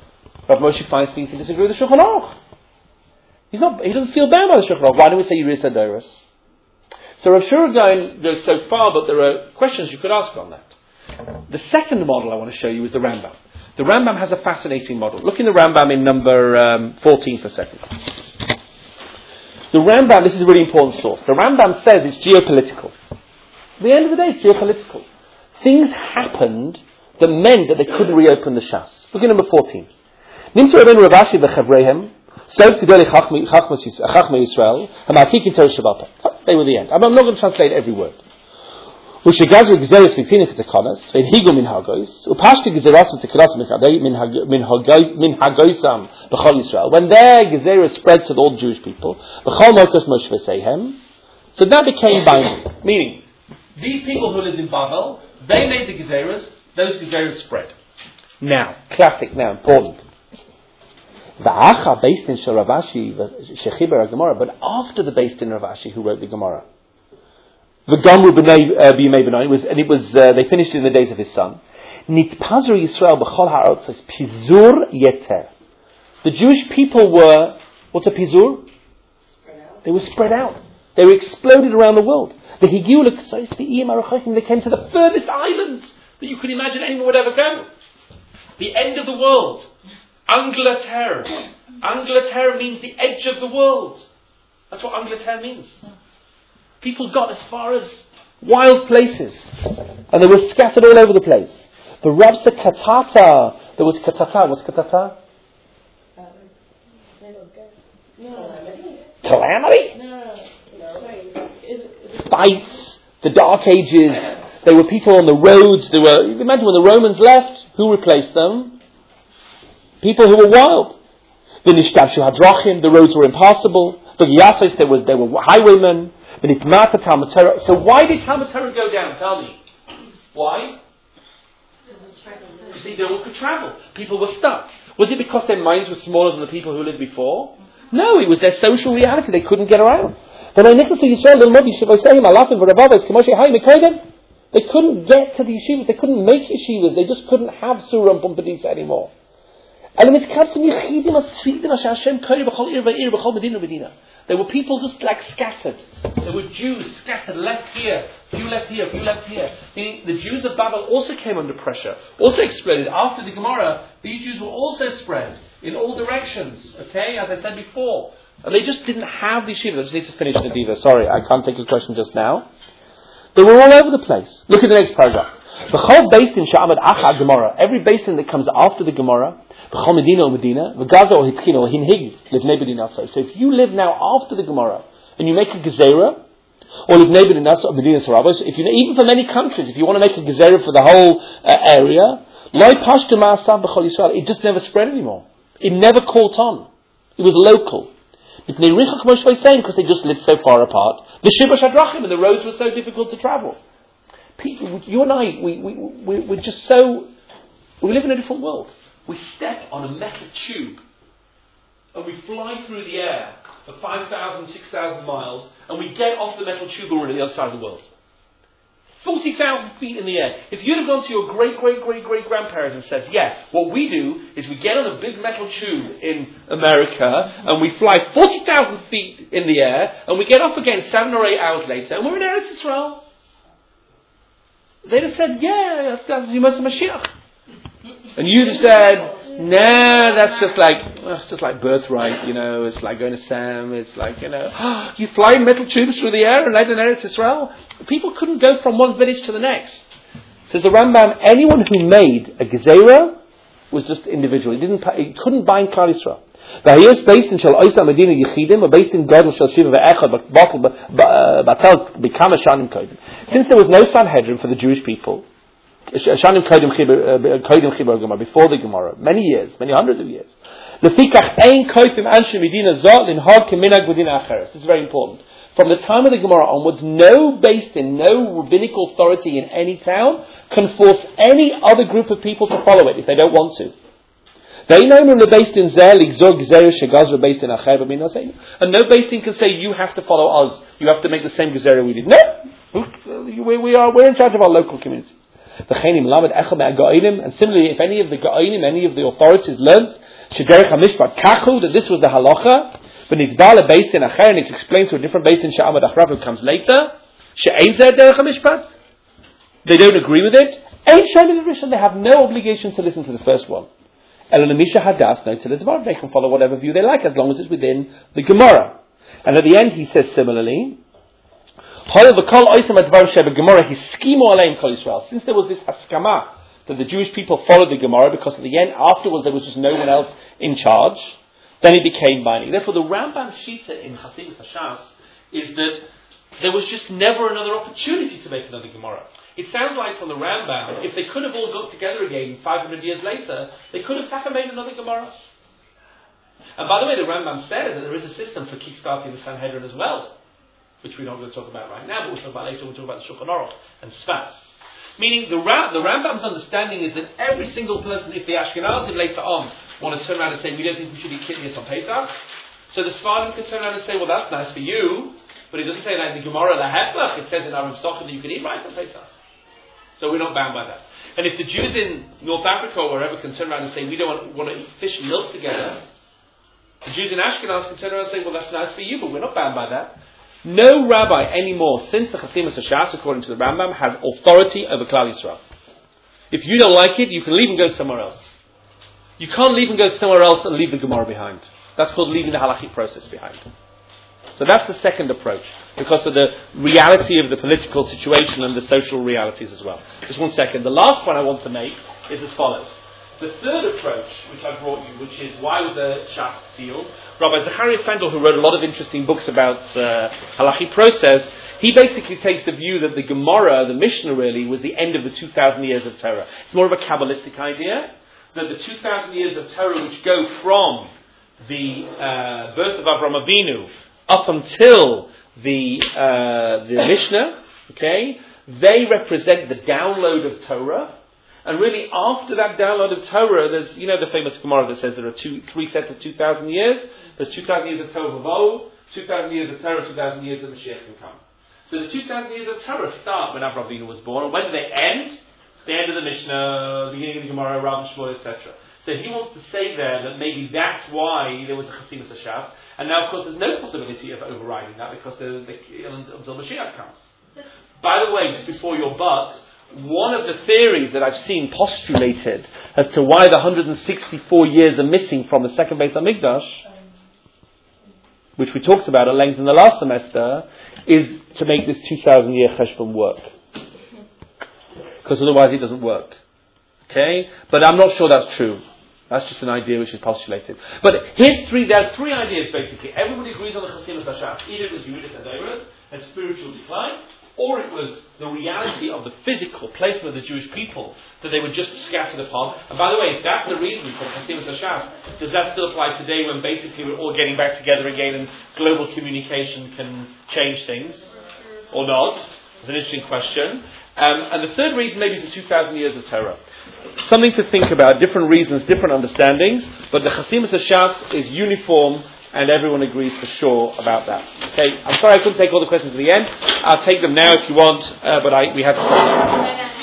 Rav Moshe Feinstein can disagree with the Shulchan Aruch. He's not, he doesn't feel bound by the Shulchan Aruch. Why don't we say Yiris Adoros? So Rav Shura Gaon goes so far, but there are questions you could ask on that. The second model I want to show you is the Rambam. The Rambam has a fascinating model. Look in the Rambam in number um, fourteen for a second. The Rambam, this is a really important source. The Rambam says it's geopolitical. At the end of the day, it's geopolitical. Things happened that meant that they couldn't reopen the Shas. Look at number fourteen. Nimtzu Rabbeinu Rav Ashi v'Chavreihem, Sof Gedolei Chachmei Yisrael, Ha'Ma'atikim Torah Shabbat. They were the end. I'm not going to translate every word. U'shegazru Gezeres v'Tinik Tekanas, v'Higu min Hagois, u'Pashti Gezerasim Tekanas min Hagoisam b'Chol Yisrael. When their Gezeres spread to all the Jewish people, b'Chol Mokos Moshe v'Seihem, so that became binding. Meaning, these people who lived in Babel, they made the Gezeres, those Gezeres spread. Now, classic now, important. V'acha based in Shel Rav Ashi shechiber Gemara, but after the based in Rav Ashi who wrote the Gemara, the Gamru b'nei b'yimei b'nai was, and it was uh, they finished it in the days of his son. Nitpazur Yisrael b'chol ha'arot says pizur yeter. The Jewish people were what's a pizur? They were spread out. They were exploded around the world. The higiu l'ksais v'iyim arachayim. They came to the furthest islands that you could imagine anyone would ever go. The end of the world. Angleterre. Angleterre means the edge of the world. That's what Angleterre means. People got as far as wild places. And they were scattered all over the place. The Rabsa Katata. There was Katata. What's Katata? Calamity? Fights. The Dark Ages. There were people on the roads. There were. Imagine when the Romans left, who replaced them? People who were wild. The Nishtabshu Hadrachim, the roads were impassable. The Yasis, there was there were highwaymen. The Nitmata Talmud Torah. So why did Talmud Torah go down? Tell me. Why? See, no one could travel. People were stuck. Was it because their minds were smaller than the people who lived before? No, it was their social reality. They couldn't get around. When I nicked to Yisrael, they couldn't get to the yeshivas. They couldn't make yeshivas. They just couldn't have Surah and Pumbedisa anymore. There were people just like scattered. There were Jews scattered, left here, few left here, few left here. Meaning the Jews of Babel also came under pressure, also exploded. After the Gemara, these Jews were also spread in all directions, okay, as I said before. And they just didn't have the yeshiva. I just need to finish the diva. Sorry, I can't take a question just now. They were all over the place. Look at the next paragraph. The whole basin sha'amad acha Gemara. Every basin that comes after the Gemara, the whole Medina or Medina, the Gaza or Hitzkin or Hinhig, live Medina. So if you live now after the Gemara and you make a gezerah, or live Medina or Medina Sarabos, if you even for many countries, if you want to make a gezerah for the whole uh, area, it just never spread anymore. It never caught on. It was local. Because they just lived so far apart. The Shibash Hadrachim and the roads were so difficult to travel. People, you and I, we, we, we, we're just so, we live in a different world. We step on a metal tube and we fly through the air for five thousand, six thousand miles and we get off the metal tube and we're on the other side of the world. forty thousand feet in the air. If you'd have gone to your great, great, great, great grandparents and said, yeah, what we do is we get on a big metal tube in America and we fly forty thousand feet in the air and we get off again seven or eight hours later and we're in Eretz Yisrael. They'd have said, yeah, that's Yemos Mashiach. And you'd have said, nah, that's just like, well, it's just like birthright, you know, it's like going to Sam, it's like, you know, oh, you fly metal tubes through the air and land in Eretz Yisrael. People couldn't go from one village to the next. Says the Rambam, anyone who made a gezerah was just individual. He didn't, he couldn't bind Klal Yisrael. V'hayos based in Shal Oisa Medina Yechidim, or based in Gadol Shal Shiva Ve'echad Batel B'kama Shanim Kodim. Since there was no Sanhedrin for the Jewish people, Shanim Kodim Chibur Gemara, before the Gemara, many years, many hundreds of years. Lefikach Ein Kodim Anshe Medina Zot Linhag Keminag Medina Acheres. This is very important. From the time of the Gemara onwards, no based in, no rabbinical authority in any town can force any other group of people to follow it if they don't want to. They know the based in Zelig Zog Gezerah Shagazra based in Acher and no based in can say you have to follow us. You have to make the same Gezerah we did. No, we, we are we're in charge of our local community. And similarly, if any of the Ga'onim, any of the authorities learned Shederech HaMishpat Kachu, that this was the halacha. But Nizbala based in Acher, and it's explained to a different base in Sha'amad Achrav who comes later. She'ein Zeh Derech HaMishpat. They don't agree with it. Ein Shem in the Rishon, they have no obligation to listen to the first one. Elonamisha Hadas, no to the Dvar. They can follow whatever view they like as long as it's within the Gemara. And at the end he says similarly, since there was this haskama that the Jewish people followed the Gemara, because at the end, afterwards, there was just no one else in charge, then it became binding. Therefore, the Rambam Shita in Chassidus Hashas is that there was just never another opportunity to make another Gemara. It sounds like from the Rambam, if they could have all got together again five hundred years later, they could have made another Gemara. And by the way, the Rambam says that there is a system for kickstarting the Sanhedrin as well, which we're not going to talk about right now, but we'll talk about later. We'll talk about the Shulchan Aruch and Sfas. Meaning, the, Ra- the Rambam's understanding is that every single person, if the Ashkenazim later on want to turn around and say, we don't think we should eat kidneys on Pesach, so the Sfardim can turn around and say, well, that's nice for you, but it doesn't say that in the Gemara, the Heflach, it says in our Sochem that you can eat rice on Pesach. So we're not bound by that. And if the Jews in North Africa or wherever can turn around and say, we don't want, want to eat fish and milk together, the Jews in Ashkenaz can turn around and say, well, that's nice for you, but we're not bound by that. No rabbi anymore, since the Chasimus Hashas, according to the Rambam, has authority over Klal Yisrael. If you don't like it, you can leave and go somewhere else. You can't leave and go somewhere else and leave the Gemara behind. That's called leaving the halachic process behind. So that's the second approach, because of the reality of the political situation and the social realities as well. Just one second. The last point I want to make is as follows. The third approach, which I brought you, which is why was the Shas sealed? Rabbi Zechariah Fendel, who wrote a lot of interesting books about uh, halachic process, he basically takes the view that the Gemara, the Mishnah really, was the end of the two thousand years of Torah. It's more of a Kabbalistic idea, that the two thousand years of Torah which go from the uh, birth of Avraham Avinu up until the uh, the Mishnah, okay, they represent the download of Torah. And really, after that download of Torah, there's, you know, the famous Gemara that says there are two, three sets of two thousand years. There's two thousand years of Torah V'Vo, two thousand years of Torah, two thousand years of Mashiach can come. So the two thousand years of Torah start when Avraham Avinu was born, and when do they end? The end of the Mishnah, beginning of the Gemara, Rav Shmuel, et cetera. So he wants to say there that maybe that's why there was a Chasimus Hashas, and now of course there's no possibility of overriding that because the, the, until Mashiach comes. By the way, just before your but, one of the theories that I've seen postulated as to why the one hundred sixty-four years are missing from the second Beis HaMikdash, which we talked about at length in the last semester, is to make this two thousand year cheshbon work. Because otherwise it doesn't work. Okay? But I'm not sure that's true. That's just an idea which is postulated. But here's three, there are three ideas basically. Everybody agrees on the Chasimus Hashas. Either it was Yeridas Hadeiros and spiritual decline, or it was the reality of the physical placement of the Jewish people that they were just scattered upon. And by the way, if that's the reason for Chasimus Hashas, does that still apply today when basically we're all getting back together again and global communication can change things? Or not? It's an interesting question. Um, and the third reason maybe is the two thousand years of Torah. Something to think about, different reasons, different understandings, but the Chasimus Hashas is uniform and everyone agrees for sure about that. Okay, I'm sorry I couldn't take all the questions at the end. I'll take them now if you want, uh, but I, we have to stop.